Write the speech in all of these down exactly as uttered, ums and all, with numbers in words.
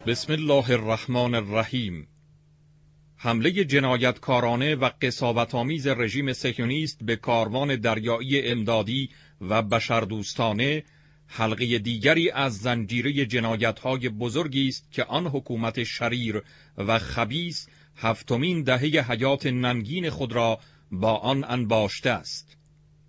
بسم الله الرحمن الرحیم. حمله جنایتکارانه و قساوت‌آمیز رژیم صهیونیست به کاروان دریایی امدادی و بشردوستانه حلقه دیگری از زنجیره جنایت‌های بزرگی است که آن حکومت شریر و خبیث هفتمین دهه حیات ننگین خود را با آن انباشته است.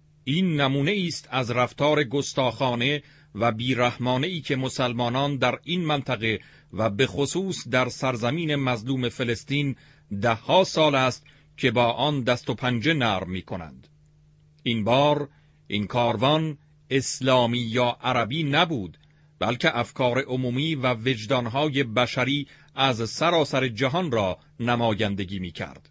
این نمونه است از رفتار گستاخانه و بیرحمانه‌ای که مسلمانان در این منطقه و به خصوص در سرزمین مظلوم فلسطین ده ها سال است که با آن دست و پنجه نرم می کنند. این بار این کاروان اسلامی یا عربی نبود، بلکه افکار عمومی و وجدانهای بشری از سراسر جهان را نمایندگی می کرد.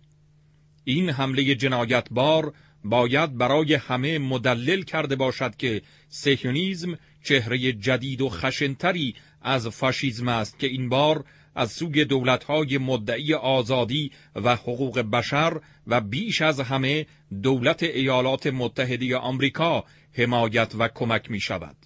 این حمله جنایتبار باید برای همه مدلل کرده باشد که صهیونیسم چهره جدید و خشنتری از فاشیسم است که این بار از سوی دولت‌های مدعی آزادی و حقوق بشر و بیش از همه دولت ایالات متحده آمریکا حمایت و کمک می شود.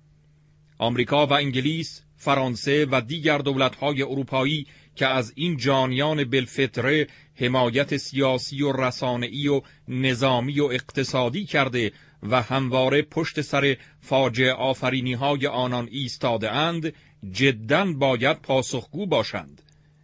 آمریکا و انگلیس، فرانسه و دیگر دولت‌های اروپایی که از این جانیان بالفطره حمایت سیاسی و رسانه‌ای و نظامی و اقتصادی کرده و همواره پشت سر فاجعه آفرینی‌های آنان ایستاده اند، جداً باید پاسخگو باشند.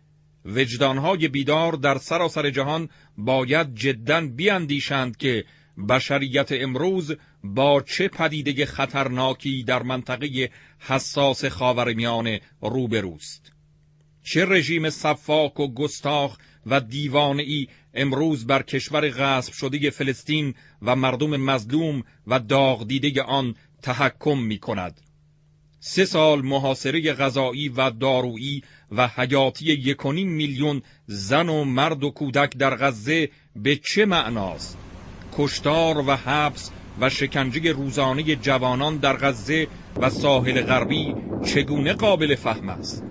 وجدان‌های بیدار در سراسر جهان باید جداً بیاندیشند که بشریت امروز با چه پدیده خطرناکی در منطقه حساس خاورمیانه روبروست. چه رژیم سفاک و گستاخ و دیوانه‌ای امروز بر کشور غصب شده فلسطین و مردم مظلوم و داغ دیده آن تحکم می کند. سه سال محاصره غذایی و دارویی و حیاتی یک و نیم میلیون زن و مرد و کودک در غزه به چه معناست؟ کشتار و حبس و شکنجه روزانه جوانان در غزه و ساحل غربی چگونه قابل فهم است؟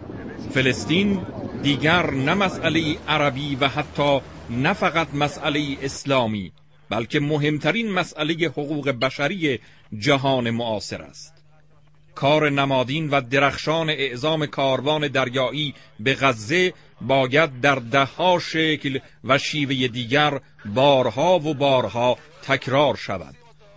فلسطین دیگر نه مسئله عربی و حتی نه فقط مسئله اسلامی، بلکه مهمترین مسئله حقوق بشری جهان معاصر است. کار نمادین و درخشان اعزام کاروان دریایی به غزه باید در ده‌ها شکل و شیوه دیگر بارها و بارها تکرار شود.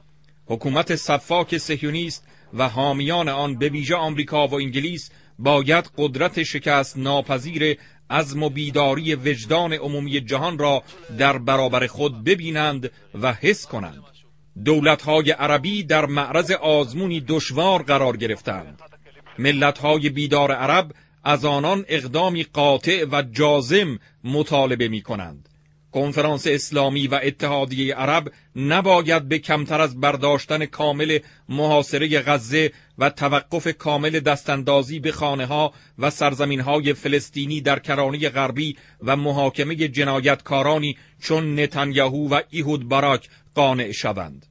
حکومت سفاک صهیونیست و حامیان آن به ویژه آمریکا و انگلیس باید قدرت شکست ناپذیر عزم و بیداری وجدان عمومی جهان را در برابر خود ببینند و حس کنند. دولت‌های عربی در معرض آزمونی دشوار قرار گرفتند. ملت‌های بیدار عرب از آنان اقدامی قاطع و جازم مطالبه می‌کنند. کنفرانس اسلامی و اتحادیه عرب نباید به کمتر از برداشتن کامل محاصره غزه و توقف کامل دستاندازی به خانه‌ها و سرزمین‌های فلسطینی در کرانه غربی و محاکمه جنایتکارانی چون نتانیاهو و ایهود باراک قانع شوند.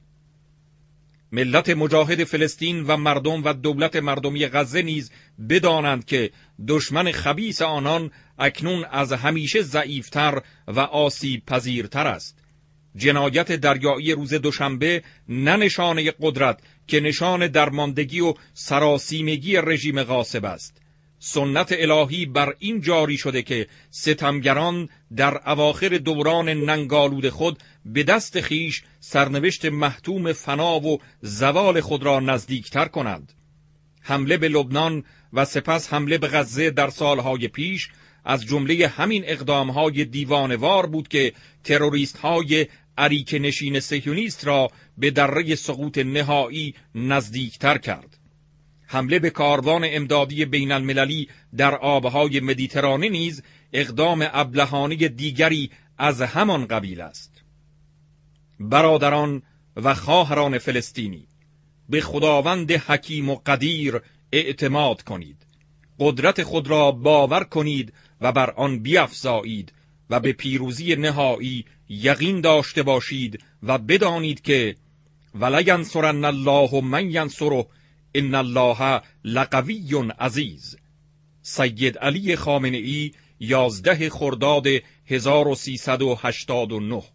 ملت مجاهد فلسطین و مردم و دولت مردمی غزه نیز بدانند که دشمن خبیث آنان اکنون از همیشه ضعیفتر و آسیب پذیرتر است. جنایت دریایی روز دوشنبه نه نشانه قدرت که نشان درماندگی و سراسیمگی رژیم غاصب است. سنت الهی بر این جاری شده که ستمگران در اواخر دوران ننگالود خود به دست خیش سرنوشت محتوم فنا و زوال خود را نزدیکتر کنند. حمله به لبنان و سپس حمله به غزه در سالهای پیش از جمله همین اقدامهای دیوانوار بود که تروریست‌های اریک نشین صهیونیست را به دره سقوط نهایی نزدیکتر کرد. حمله به کاروان امدادی بین المللی در آبهای مدیترانه نیز اقدام ابلهانه دیگری از همان قبیل است. برادران و خواهران فلسطینی، به خداوند حکیم و قدیر اعتماد کنید. قدرت خود را باور کنید و بر آن بیفزایید و به پیروزی نهایی یقین داشته باشید و بدانید که ولینصرن الله من ینصره ان الله لقوی عزیز. سید علی خامنه‌ای، یازده خرداد هزار و سیصد و هشتاد و نه.